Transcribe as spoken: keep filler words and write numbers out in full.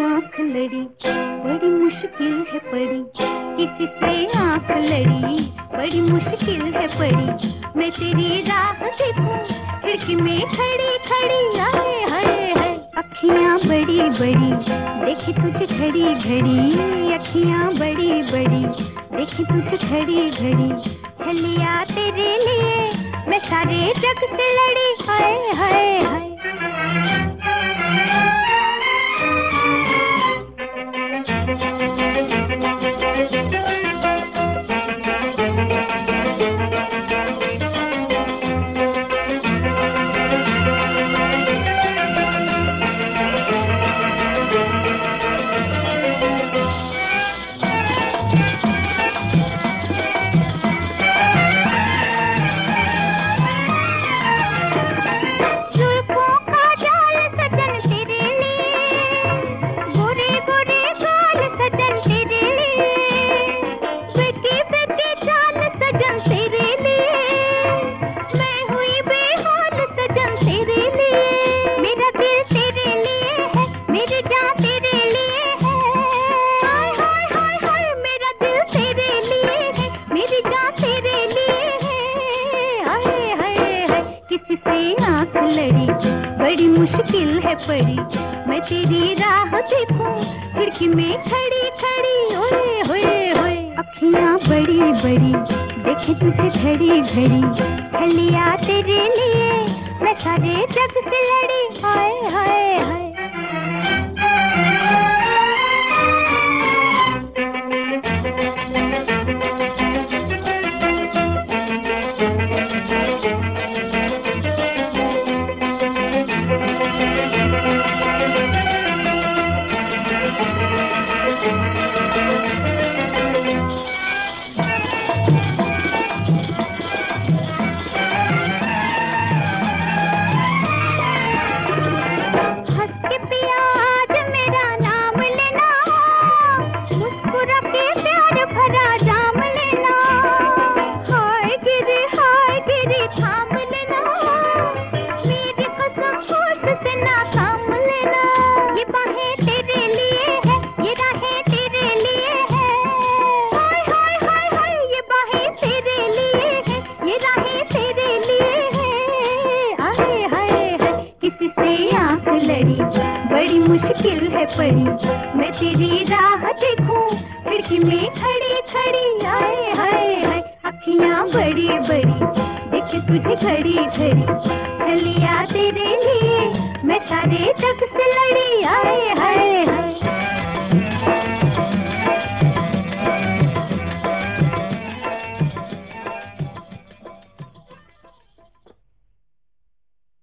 आँख लड़ी बड़ी मुश्किल है पड़ी, किसी से आँख लड़ी बड़ी मुश्किल है पड़ी। मैं तेरी राह देखूं खिड़की में खड़ी खड़ी, आए हाय हाय। अखियाँ बड़ी बड़ी देखी तुझे घड़ी घड़ी, अखियाँ बड़ी बड़ी देखी तुझे घड़ी घड़ी। चलिया तेरे लिए मैं सारे जग से लड़ी, हाय हाय हाय। बड़ी मुश्किल है पड़ी, मैं तेरी राह देखूं खिड़की में खड़ी खड़ी, ओए होए होए। अखियाँ बड़ी बड़ी देखे तुझे घड़ी घड़ी, चलिया तेरे लिए मैं सारे जग से लड़ी, हाय हाय हाय। बड़ी मुश्किल है पड़ी, मैं तेरी राह देखूं खिड़की में खड़ी खड़ी, आए हाय हाय। अखियाँ बड़ी बड़ी देखे तुझे घड़ी घड़ी, चलिया तेरे लिए मैं सारे जग से लड़ी, आए